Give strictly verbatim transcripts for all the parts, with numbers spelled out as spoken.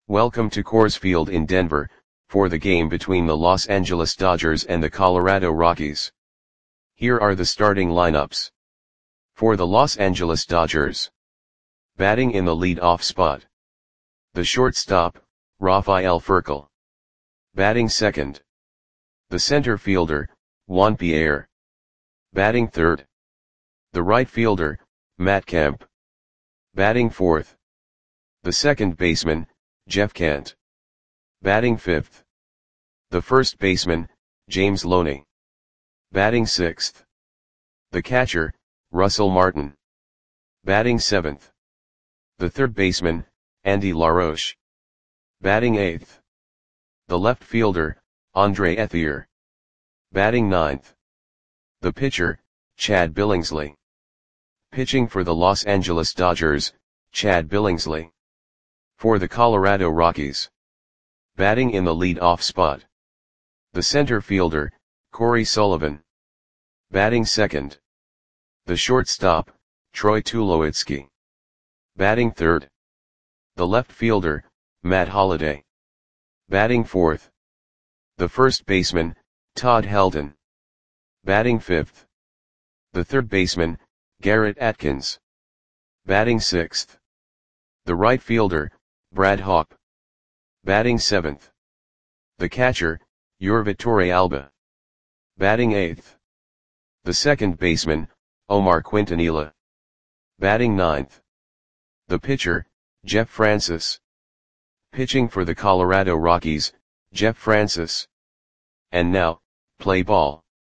Welcome to Coors Field in Denver, for the game between the Los Angeles Dodgers and the Colorado Rockies. Here are the starting lineups. For the Los Angeles Dodgers. Batting in the lead-off spot. The shortstop, Rafael Furcal. Batting second. The center fielder, Juan Pierre. Batting third. The right fielder, Matt Kemp. Batting fourth. The second baseman, Jeff Kent. Batting fifth. The first baseman, James Loney. Batting sixth. The catcher, Russell Martin. Batting seventh. The third baseman, Andy LaRoche. Batting eighth. The left fielder, Andre Ethier. Batting ninth. The pitcher, Chad Billingsley. Pitching for the Los Angeles Dodgers, Chad Billingsley. For the Colorado Rockies. Batting in the lead-off spot. The center fielder, Corey Sullivan. Batting second. The shortstop, Troy Tulowitzki. Batting third. The left fielder, Matt Holliday. Batting fourth. The first baseman, Todd Helton. Batting fifth. The third baseman, Garrett Atkins. Batting sixth. The right fielder, Brad Hawpe. Batting seventh. The catcher, Yurvi Torrealba. Batting eighth. The second baseman, Omar Quintanilla. Batting ninth. The pitcher, Jeff Francis. Pitching for the Colorado Rockies, Jeff Francis. And now, play ball.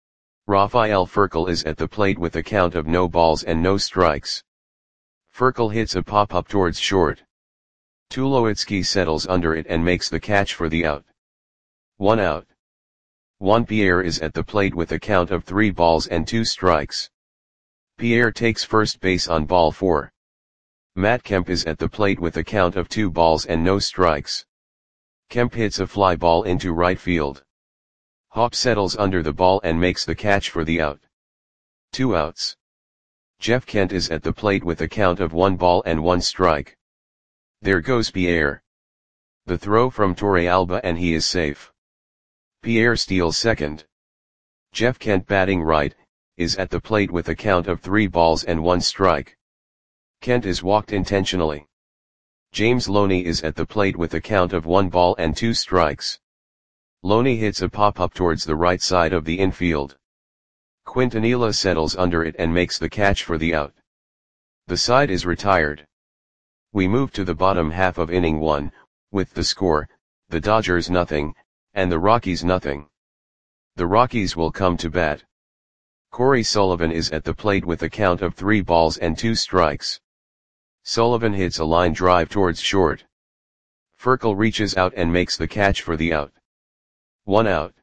Rafael Furcal is at the plate with a count of no balls and no strikes. Furcal hits a pop-up towards short. Tulowitzki settles under it and makes the catch for the out. One out. Juan Pierre is at the plate with a count of three balls and two strikes. Pierre takes first base on ball four. Matt Kemp is at the plate with a count of two balls and no strikes. Kemp hits a fly ball into right field. Hawpe settles under the ball and makes the catch for the out. Two outs. Jeff Kent is at the plate with a count of one ball and one strike. There goes Pierre. The throw from Torrealba and he is safe. Pierre steals second. Jeff Kent, batting right, is at the plate with a count of three balls and one strike. Kent is walked intentionally. James Loney is at the plate with a count of one ball and two strikes. Loney hits a pop-up towards the right side of the infield. Quintanilla settles under it and makes the catch for the out. The side is retired. We move to the bottom half of inning one, with the score, the Dodgers nothing, and the Rockies nothing. The Rockies will come to bat. Corey Sullivan is at the plate with a count of three balls and two strikes. Sullivan hits a line drive towards short. Furcal reaches out and makes the catch for the out. One out.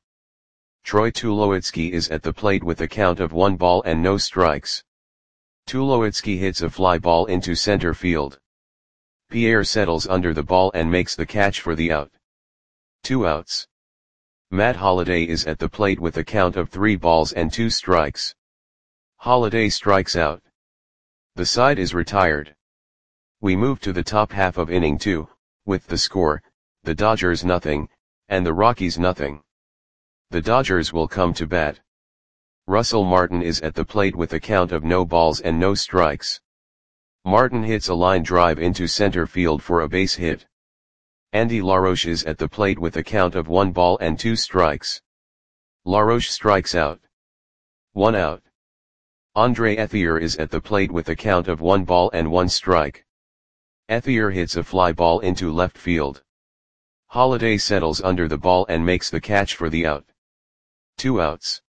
Troy Tulowitzki is at the plate with a count of one ball and no strikes. Tulowitzki hits a fly ball into center field. Pierre settles under the ball and makes the catch for the out. Two outs. Matt Holliday is at the plate with a count of three balls and two strikes. Holliday strikes out. The side is retired. We move to the top half of inning two, with the score, the Dodgers nothing, and the Rockies nothing. The Dodgers will come to bat. Russell Martin is at the plate with a count of no balls and no strikes. Martin hits a line drive into center field for a base hit. Andy LaRoche is at the plate with a count of one ball and two strikes. LaRoche strikes out. One out. Andre Ethier is at the plate with a count of one ball and one strike. Ethier hits a fly ball into left field. Holliday settles under the ball and makes the catch for the out. Two outs.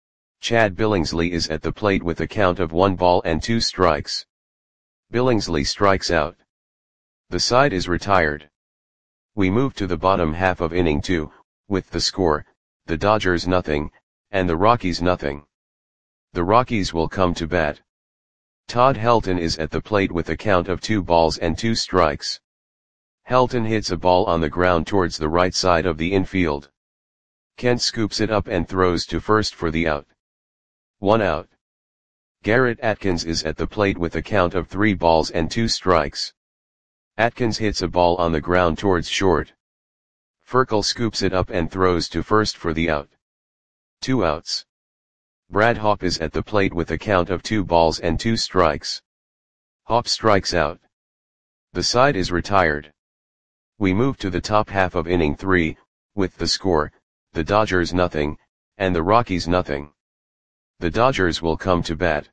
Chad Billingsley is at the plate with a count of one ball and two strikes. Billingsley strikes out. The side is retired. We move to the bottom half of inning two, with the score, the Dodgers nothing, and the Rockies nothing. The Rockies will come to bat. Todd Helton is at the plate with a count of two balls and two strikes. Helton hits a ball on the ground towards the right side of the infield. Kent scoops it up and throws to first for the out. One out. Garrett Atkins is at the plate with a count of three balls and two strikes. Atkins hits a ball on the ground towards short. Furkel scoops it up and throws to first for the out. Two outs. Brad Hawpe is at the plate with a count of two balls and two strikes. Hawpe strikes out. The side is retired. We move to the top half of inning three, with the score, the Dodgers nothing, and the Rockies nothing. The Dodgers will come to bat.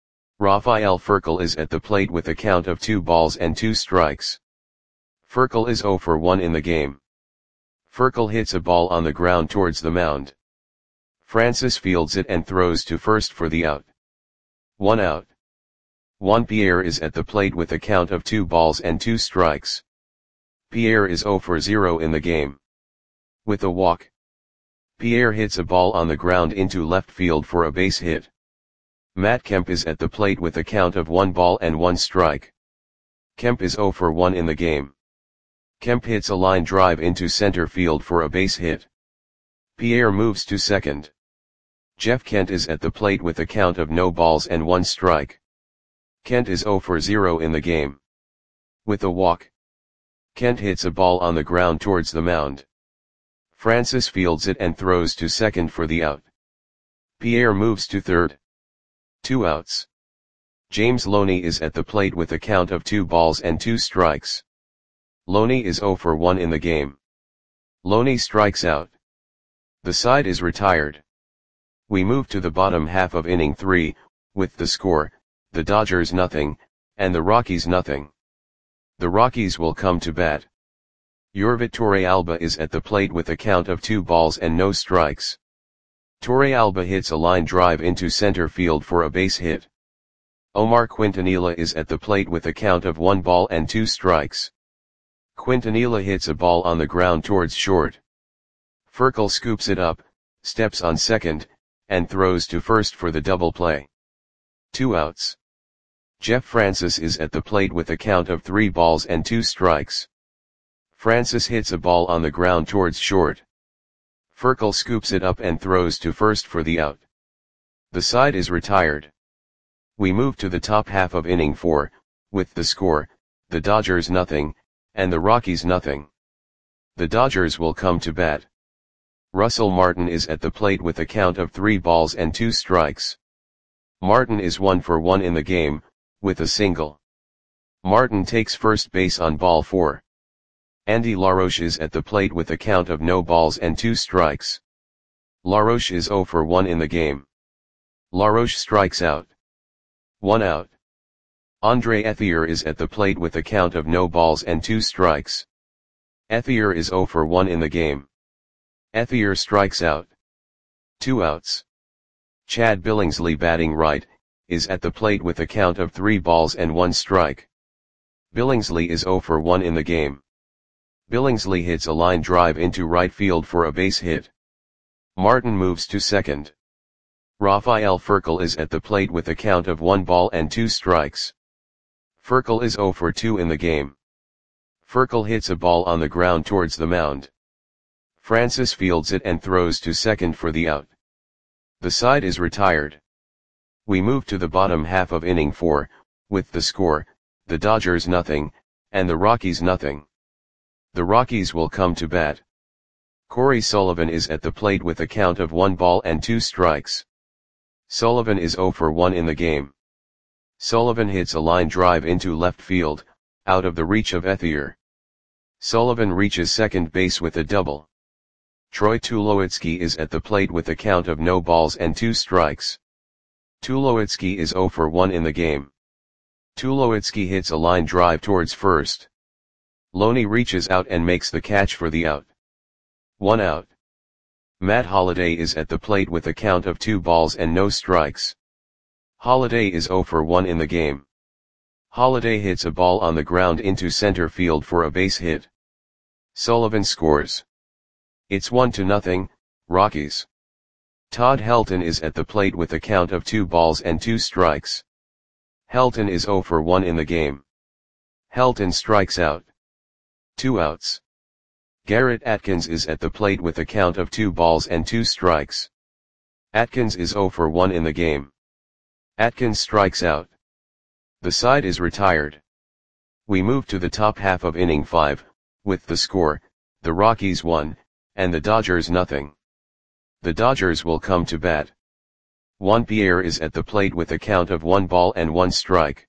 Rafael Furkel is at the plate with a count of two balls and two strikes. Furkel is oh for one in the game. Furkel hits a ball on the ground towards the mound. Francis fields it and throws to first for the out. One out. Juan Pierre is at the plate with a count of two balls and two strikes. Pierre is oh for zero in the game. With a walk, Pierre hits a ball on the ground into left field for a base hit. Matt Kemp is at the plate with a count of one ball and one strike. Kemp is oh for one in the game. Kemp hits a line drive into center field for a base hit. Pierre moves to second. Jeff Kent is at the plate with a count of no balls and one strike. Kent is oh for zero in the game. With a walk, Kent hits a ball on the ground towards the mound. Francis fields it and throws to second for the out. Pierre moves to third. Two outs. James Loney is at the plate with a count of two balls and two strikes. Loney is oh for one in the game. Loney strikes out. The side is retired. We move to the bottom half of inning three, with the score, the Dodgers nothing, and the Rockies nothing. The Rockies will come to bat. Yorvit Torrealba is at the plate with a count of two balls and no strikes. Torrealba hits a line drive into center field for a base hit. Omar Quintanilla is at the plate with a count of one ball and two strikes. Quintanilla hits a ball on the ground towards short. Furkel scoops it up, steps on second, and throws to first for the double play. Two outs. Jeff Francis is at the plate with a count of three balls and two strikes. Francis hits a ball on the ground towards short. Furkel scoops it up and throws to first for the out. The side is retired. We move to the top half of inning four, with the score, the Dodgers nothing, and the Rockies nothing. The Dodgers will come to bat. Russell Martin is at the plate with a count of three balls and two strikes. Martin is one for one in the game, with a single. Martin takes first base on ball four. Andy LaRoche is at the plate with a count of no balls and two strikes. LaRoche is oh for one in the game. LaRoche strikes out. One out. Andre Ethier is at the plate with a count of no balls and two strikes. Ethier is oh for one in the game. Ethier strikes out. Two outs. Chad Billingsley, batting right, is at the plate with a count of three balls and one strike. Billingsley is oh for one in the game. Billingsley hits a line drive into right field for a base hit. Martin moves to second. Rafael Furkel is at the plate with a count of one ball and two strikes. Furkel is oh for two in the game. Furkel hits a ball on the ground towards the mound. Francis fields it and throws to second for the out. The side is retired. We move to the bottom half of inning four, with the score, the Dodgers nothing, and the Rockies nothing. The Rockies will come to bat. Corey Sullivan is at the plate with a count of one ball and two strikes. Sullivan is oh for one in the game. Sullivan hits a line drive into left field, out of the reach of Ethier. Sullivan reaches second base with a double. Troy Tulowitzki is at the plate with a count of no balls and two strikes. Tulowitzki is oh for one in the game. Tulowitzki hits a line drive towards first. Loney reaches out and makes the catch for the out. One out. Matt Holliday is at the plate with a count of two balls and no strikes. Holliday is oh for one in the game. Holliday hits a ball on the ground into center field for a base hit. Sullivan scores. It's one to nothing, Rockies. Todd Helton is at the plate with a count of two balls and two strikes. Helton is oh for one in the game. Helton strikes out. Two outs. Garrett Atkins is at the plate with a count of two balls and two strikes. Atkins is oh for one in the game. Atkins strikes out. The side is retired. We move to the top half of inning five, with the score, the Rockies one, and the Dodgers nothing. The Dodgers will come to bat. Juan Pierre is at the plate with a count of one ball and one strike.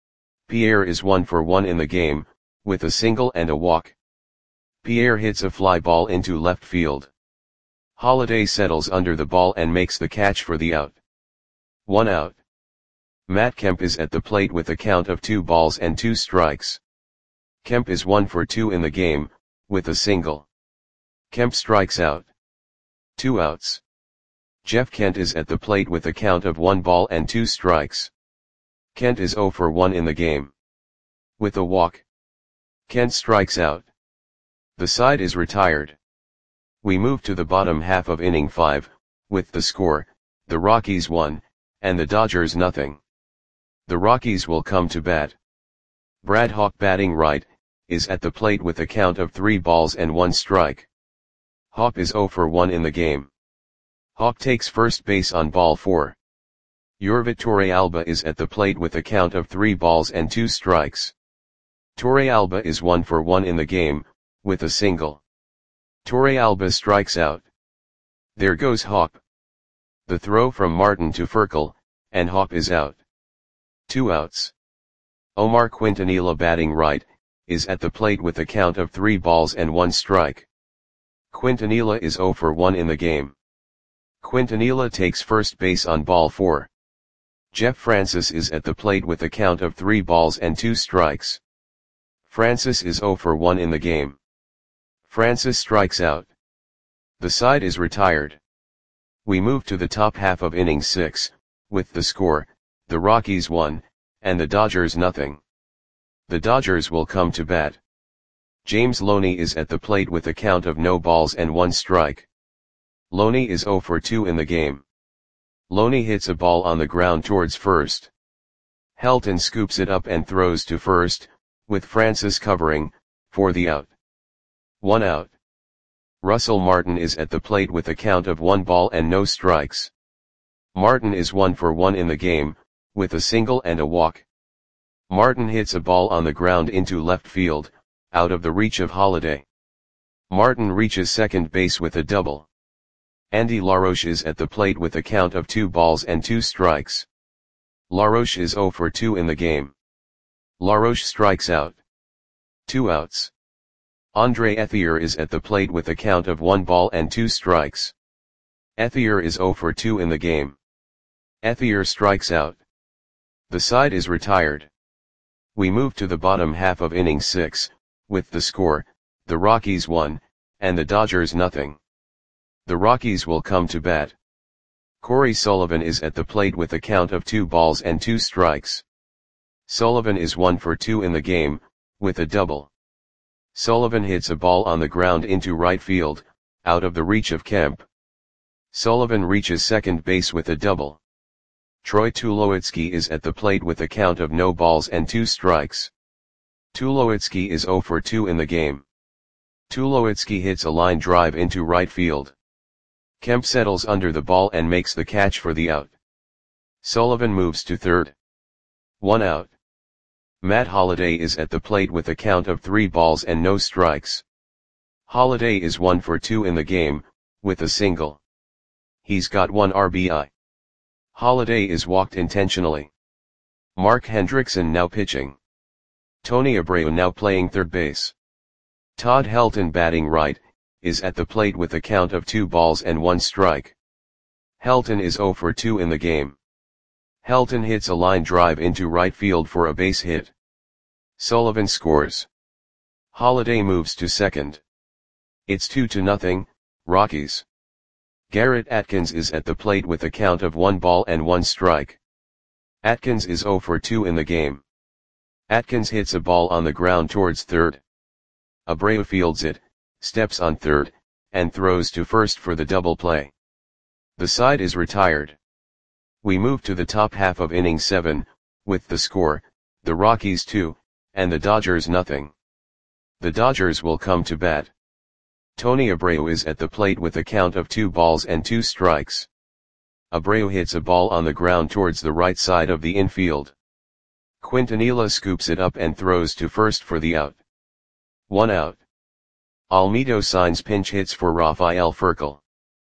Pierre is one for one in the game, with a single and a walk. Pierre hits a fly ball into left field. Holliday settles under the ball and makes the catch for the out. One out. Matt Kemp is at the plate with a count of two balls and two strikes. Kemp is one for two in the game, with a single. Kemp strikes out. Two outs. Jeff Kent is at the plate with a count of one ball and two strikes. Kent is zero for one in the game. With a walk. Kent strikes out. The side is retired. We move to the bottom half of inning five, with the score, the Rockies one, and the Dodgers nothing. The Rockies will come to bat. Brad Hawk, batting right, is at the plate with a count of three balls and one strike. Hawk is zero for one in the game. Hawk takes first base on ball four. Yorvit Torrealba is at the plate with a count of three balls and two strikes. Torrealba is one for one in the game, with a single. Torrealba strikes out. There goes Hawk. The throw from Martin to Furcal, and Hawk is out. Two outs. Omar Quintanilla, batting right, is at the plate with a count of three balls and one strike. Quintanilla is zero for one in the game. Quintanilla takes first base on ball four. Jeff Francis is at the plate with a count of three balls and two strikes. Francis is zero for one in the game. Francis strikes out. The side is retired. We move to the top half of inning six, with the score, the Rockies one, and the Dodgers nothing. The Dodgers will come to bat. James Loney is at the plate with a count of no balls and one strike. Loney is zero for two in the game. Loney hits a ball on the ground towards first. Helton scoops it up and throws to first, with Francis covering, for the out. One out. Russell Martin is at the plate with a count of one ball and no strikes. Martin is one for one in the game, with a single and a walk. Martin hits a ball on the ground into left field, out of the reach of Holliday. Martin reaches second base with a double. Andy LaRoche is at the plate with a count of two balls and two strikes. LaRoche is zero for two in the game. LaRoche strikes out. Two outs. Andre Ethier is at the plate with a count of one ball and two strikes. Ethier is zero for two in the game. Ethier strikes out. The side is retired. We move to the bottom half of inning six, with the score, the Rockies one, and the Dodgers nothing. The Rockies will come to bat. Corey Sullivan is at the plate with a count of two balls and two strikes. Sullivan is one for two in the game, with a double. Sullivan hits a ball on the ground into right field, out of the reach of Kemp. Sullivan reaches second base with a double. Troy Tulowitzki is at the plate with a count of no balls and two strikes. Tulowitzki is zero for two in the game. Tulowitzki hits a line drive into right field. Kemp settles under the ball and makes the catch for the out. Sullivan moves to third. One out. Matt Holliday is at the plate with a count of three balls and no strikes. Holliday is one for two in the game, with a single. He's got one R B I. Holliday is walked intentionally. Mark Hendrickson now pitching. Tony Abreu now playing third base. Todd Helton, batting right, is at the plate with a count of two balls and one strike. Helton is zero for two in the game. Helton hits a line drive into right field for a base hit. Sullivan scores. Holliday moves to second. It's two to nothing, Rockies. Garrett Atkins is at the plate with a count of one ball and one strike. Atkins is zero for two in the game. Atkins hits a ball on the ground towards third. Abreu fields it, steps on third, and throws to first for the double play. The side is retired. We move to the top half of inning seven, with the score, the Rockies two, and the Dodgers nothing. The Dodgers will come to bat. Tony Abreu is at the plate with a count of two balls and two strikes. Abreu hits a ball on the ground towards the right side of the infield. Quintanilla scoops it up and throws to first for the out. One out. Almedo Signs pinch hits for Rafael Furcal.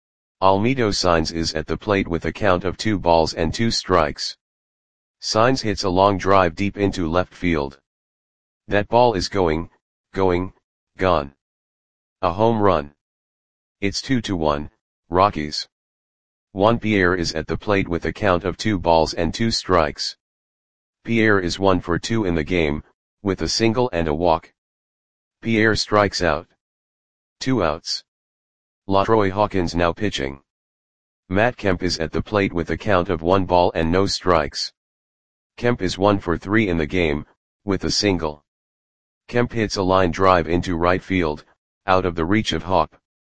Almedo Signs is at the plate with a count of two balls and two strikes. Signs hits a long drive deep into left field. That ball is going, going, gone. A home run. It's two to one, Rockies. Juan Pierre is at the plate with a count of two balls and two strikes. Pierre is one for two in the game, with a single and a walk. Pierre strikes out. Two outs. LaTroy Hawkins now pitching. Matt Kemp is at the plate with a count of one ball and no strikes. Kemp is one for three in the game, with a single. Kemp hits a line drive into right field, out of the reach of Hawk.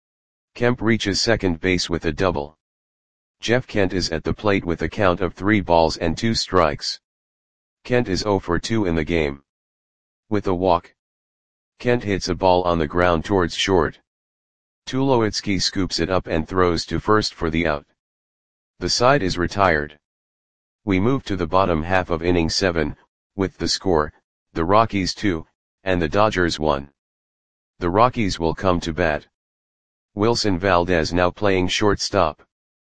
Kemp reaches second base with a double. Jeff Kent is at the plate with a count of three balls and two strikes. Kent is zero for two in the game. With a walk. Kent hits a ball on the ground towards short. Tulowitzki scoops it up and throws to first for the out. The side is retired. We move to the bottom half of inning seven, with the score, the Rockies two, and the Dodgers one. The Rockies will come to bat. Wilson Valdez now playing shortstop.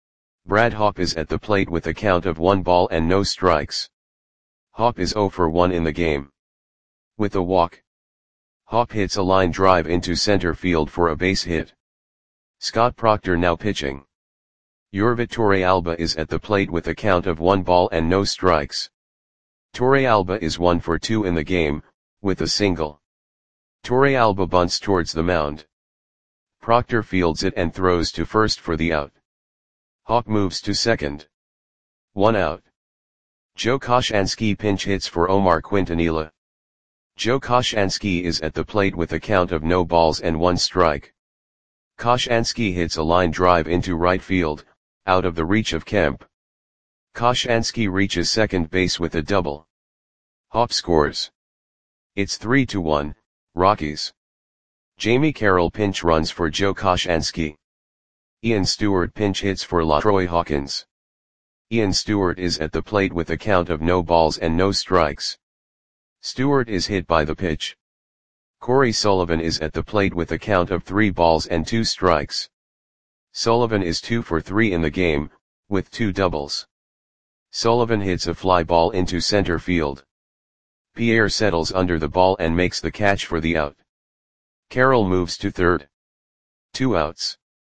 Brad Hawpe is at the plate with a count of one ball and no strikes. Hawpe is zero for one in the game. With a walk. Hawpe hits a line drive into center field for a base hit. Scott Proctor now pitching. Yorvit Torrealba is at the plate with a count of one ball and no strikes. Torrealba is one for two in the game, with a single. Torrealba bunts towards the mound. Proctor fields it and throws to first for the out. Hawpe moves to second. One out. Joe Koshansky pinch hits for Omar Quintanilla. Joe Koshansky is at the plate with a count of no balls and one strike. Koshansky hits a line drive into right field, out of the reach of Kemp. Koshansky reaches second base with a double. Hawpe scores. It's three to one, Rockies. Jamie Carroll pinch runs for Joe Koshansky. Ian Stewart pinch hits for LaTroy Hawkins. Ian Stewart is at the plate with a count of no balls and no strikes. Stewart is hit by the pitch. Corey Sullivan is at the plate with a count of three balls and two strikes. Sullivan is two for three in the game, with two doubles. Sullivan hits a fly ball into center field. Pierre settles under the ball and makes the catch for the out. Carroll moves to third. Two outs.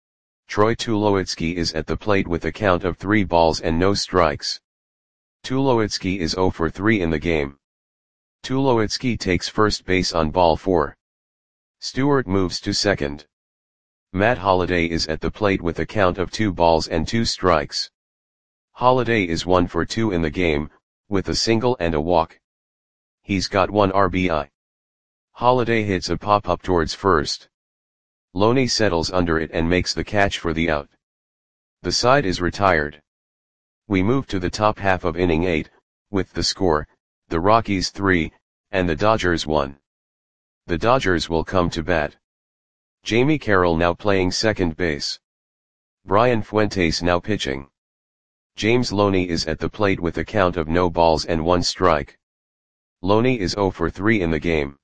Troy Tulowitzki is at the plate with a count of three balls and no strikes. Tulowitzki is zero for three in the game. Tulowitzki takes first base on ball four. Stewart moves to second. Matt Holliday is at the plate with a count of two balls and two strikes. Holliday is one for two in the game, with a single and a walk. He's got one R B I. Holliday hits a pop-up towards first. Loney settles under it and makes the catch for the out. The side is retired. We move to the top half of inning eight, with the score, the Rockies three, and the Dodgers one. The Dodgers will come to bat. Jamie Carroll now playing second base. Brian Fuentes now pitching. James Loney is at the plate with a count of no balls and one strike. Loney is zero for three in the game.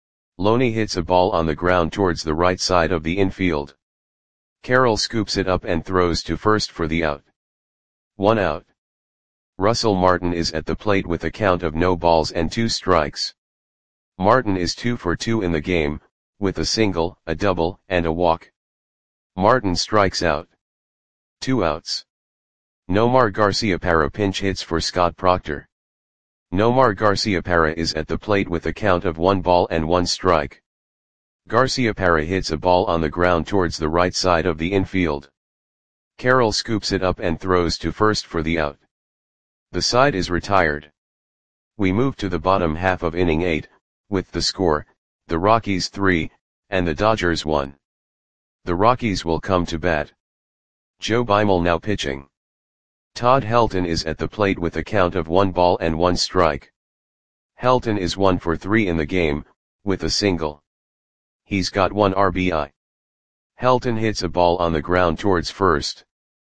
Loney hits a ball on the ground towards the right side of the infield. Carroll scoops it up and throws to first for the out. One out. Russell Martin is at the plate with a count of no balls and two strikes. Martin is two for two in the game, with a single, a double, and a walk. Martin strikes out. Two outs. Nomar Garciaparra pinch hits for Scott Proctor. Nomar Garciaparra is at the plate with a count of one ball and one strike. Garciaparra hits a ball on the ground towards the right side of the infield. Carroll scoops it up and throws to first for the out. The side is retired. We move to the bottom half of inning eight, with the score, the Rockies three, and the Dodgers one. The Rockies will come to bat. Joe Beimel now pitching. Todd Helton is at the plate with a count of one ball and one strike. Helton is one for three in the game, with a single. He's got one R B I. Helton hits a ball on the ground towards first.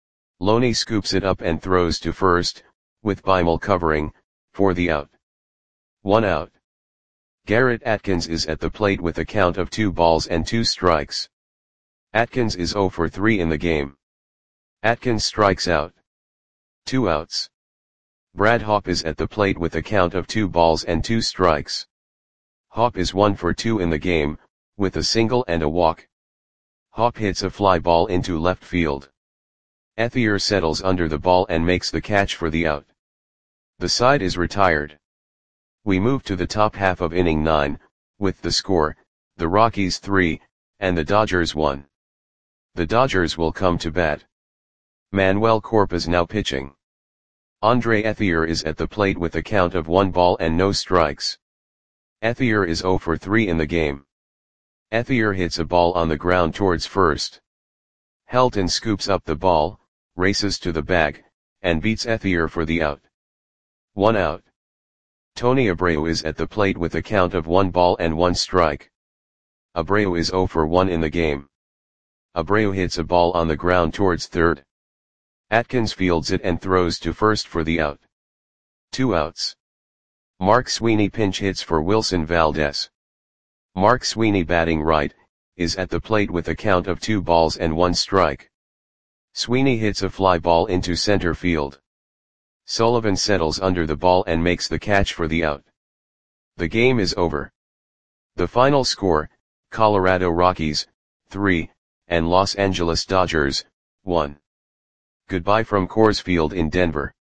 Loney scoops it up and throws to first, with Beimel covering, for the out. One out. Garrett Atkins is at the plate with a count of two balls and two strikes. Atkins is zero for three in the game. Atkins strikes out. Two outs. Brad Hopp is at the plate with a count of two balls and two strikes. Hopp is one for two in the game, with a single and a walk. Hopp hits a fly ball into left field. Ethier settles under the ball and makes the catch for the out. The side is retired. We move to the top half of inning nine, with the score, the Rockies three, and the Dodgers one. The Dodgers will come to bat. Manuel Corpus now pitching. Andre Ethier is at the plate with a count of one ball and no strikes. Ethier is zero for three in the game. Ethier hits a ball on the ground towards first. Helton scoops up the ball, races to the bag, and beats Ethier for the out. One out. Tony Abreu is at the plate with a count of one ball and one strike. Abreu is zero for one in the game. Abreu hits a ball on the ground towards third. Atkins fields it and throws to first for the out. Two outs. Mark Sweeney pinch hits for Wilson Valdez. Mark Sweeney, batting right, is at the plate with a count of two balls and one strike. Sweeney hits a fly ball into center field. Sullivan settles under the ball and makes the catch for the out. The game is over. The final score, Colorado Rockies, three, and Los Angeles Dodgers, one. Goodbye from Coors Field in Denver.